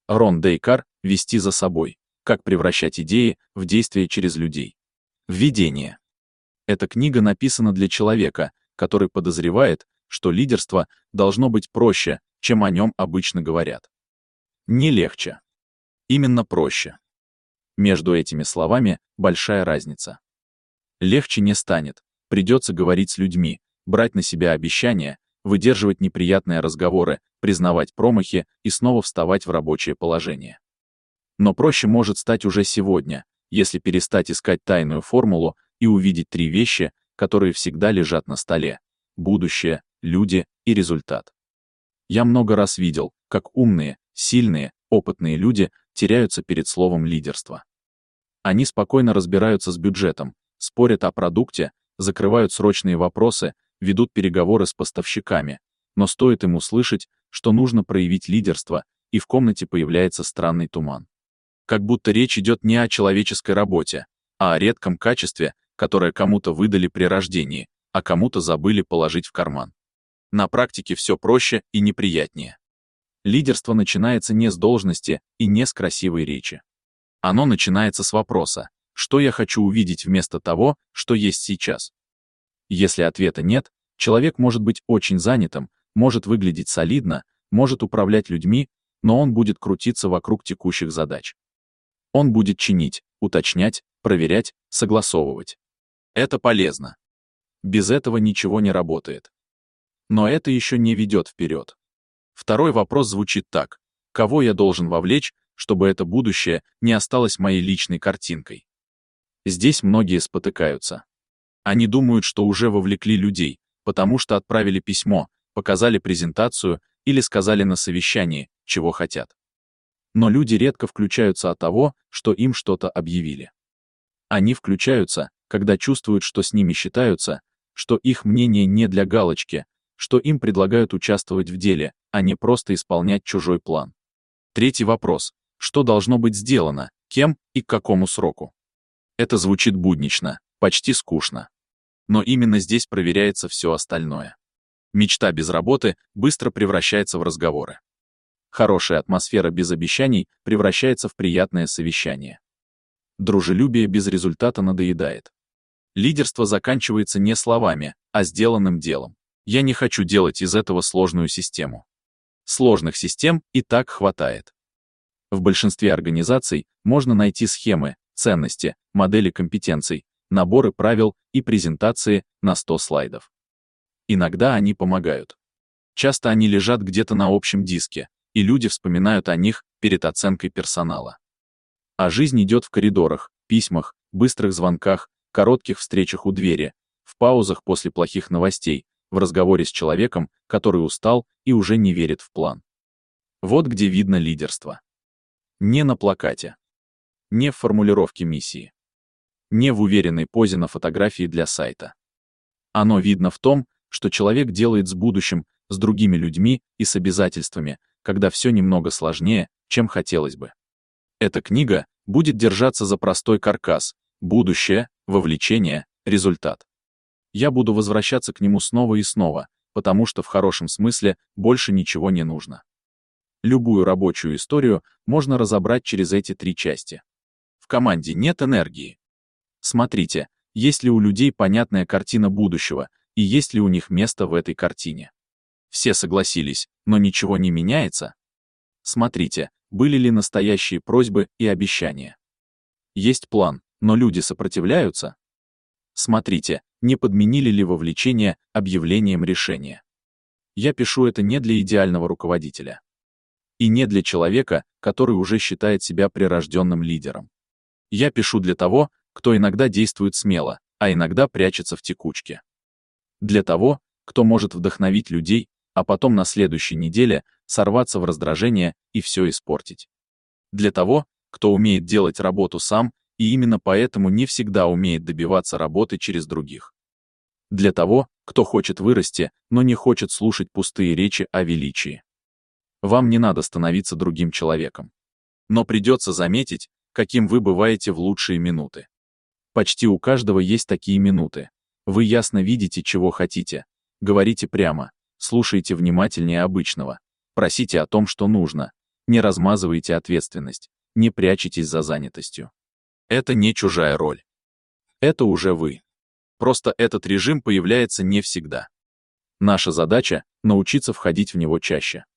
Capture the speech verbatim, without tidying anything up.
Рон Дейкар «Вести за собой. Как превращать идеи в действие через людей». Введение. Эта книга написана для человека, который подозревает, что лидерство должно быть проще, чем о нем обычно говорят. Не легче. Именно проще. Между этими словами большая разница. Легче не станет, придется говорить с людьми, брать на себя обещания, выдерживать неприятные разговоры, признавать промахи и снова вставать в рабочее положение. Но проще может стать уже сегодня, если перестать искать тайную формулу и увидеть три вещи, которые всегда лежат на столе: будущее, люди и результат. Я много раз видел, как умные, сильные, опытные люди теряются перед словом лидерства. Они спокойно разбираются с бюджетом, спорят о продукте, закрывают срочные вопросы, ведут переговоры с поставщиками, но стоит им услышать, что нужно проявить лидерство, и в комнате появляется странный туман. Как будто речь идет не о человеческой работе, а о редком качестве, которое кому-то выдали при рождении, а кому-то забыли положить в карман. На практике все проще и неприятнее. Лидерство начинается не с должности и не с красивой речи. Оно начинается с вопроса: что я хочу увидеть вместо того, что есть сейчас? Если ответа нет, человек может быть очень занятым, может выглядеть солидно, может управлять людьми, но он будет крутиться вокруг текущих задач. Он будет чинить, уточнять, проверять, согласовывать. Это полезно. Без этого ничего не работает. Но это еще не ведет вперед. Второй вопрос звучит так: кого я должен вовлечь, чтобы это будущее не осталось моей личной картинкой? Здесь многие спотыкаются. Они думают, что уже вовлекли людей, потому что отправили письмо, показали презентацию или сказали на совещании, чего хотят. Но люди редко включаются от того, что им что-то объявили. Они включаются, когда чувствуют, что с ними считаются, что их мнение не для галочки, что им предлагают участвовать в деле, а не просто исполнять чужой план. Третий вопрос: что должно быть сделано, кем и к какому сроку? Это звучит буднично, почти скучно. Но именно здесь проверяется все остальное. Мечта без работы быстро превращается в разговоры. Хорошая атмосфера без обещаний превращается в приятное совещание. Дружелюбие без результата надоедает. Лидерство заканчивается не словами, а сделанным делом. Я не хочу делать из этого сложную систему. Сложных систем и так хватает. В большинстве организаций можно найти схемы, ценности, модели компетенций, наборы правил и презентации на сто слайдов. Иногда они помогают. Часто они лежат где-то на общем диске, и люди вспоминают о них перед оценкой персонала. А жизнь идет в коридорах, письмах, быстрых звонках, коротких встречах у двери, в паузах после плохих новостей, в разговоре с человеком, который устал и уже не верит в план. Вот где видно лидерство. Не на плакате. Не в формулировке миссии. Не в уверенной позе на фотографии для сайта. Оно видно в том, что человек делает с будущим, с другими людьми и с обязательствами, когда все немного сложнее, чем хотелось бы. Эта книга будет держаться за простой каркас: будущее, вовлечение, результат. Я буду возвращаться к нему снова и снова, потому что в хорошем смысле больше ничего не нужно. Любую рабочую историю можно разобрать через эти три части. В команде нет энергии. Смотрите, есть ли у людей понятная картина будущего, и есть ли у них место в этой картине. Все согласились, но ничего не меняется. Смотрите, были ли настоящие просьбы и обещания. Есть план, но люди сопротивляются. Смотрите, не подменили ли вовлечение объявлением решения. Я пишу это не для идеального руководителя. И не для человека, который уже считает себя прирожденным лидером. Я пишу для того, кто иногда действует смело, а иногда прячется в текучке. Для того, кто может вдохновить людей, а потом на следующей неделе сорваться в раздражение и все испортить. Для того, кто умеет делать работу сам, и именно поэтому не всегда умеет добиваться работы через других. Для того, кто хочет вырасти, но не хочет слушать пустые речи о величии. Вам не надо становиться другим человеком. Но придется заметить, каким вы бываете в лучшие минуты. Почти у каждого есть такие минуты. Вы ясно видите, чего хотите, говорите прямо, слушаете внимательнее обычного, просите о том, что нужно, Не размазывайте ответственность, не прячетесь за занятостью. Это не чужая роль. Это уже вы. Просто этот режим появляется не всегда. Наша задача — научиться входить в него чаще.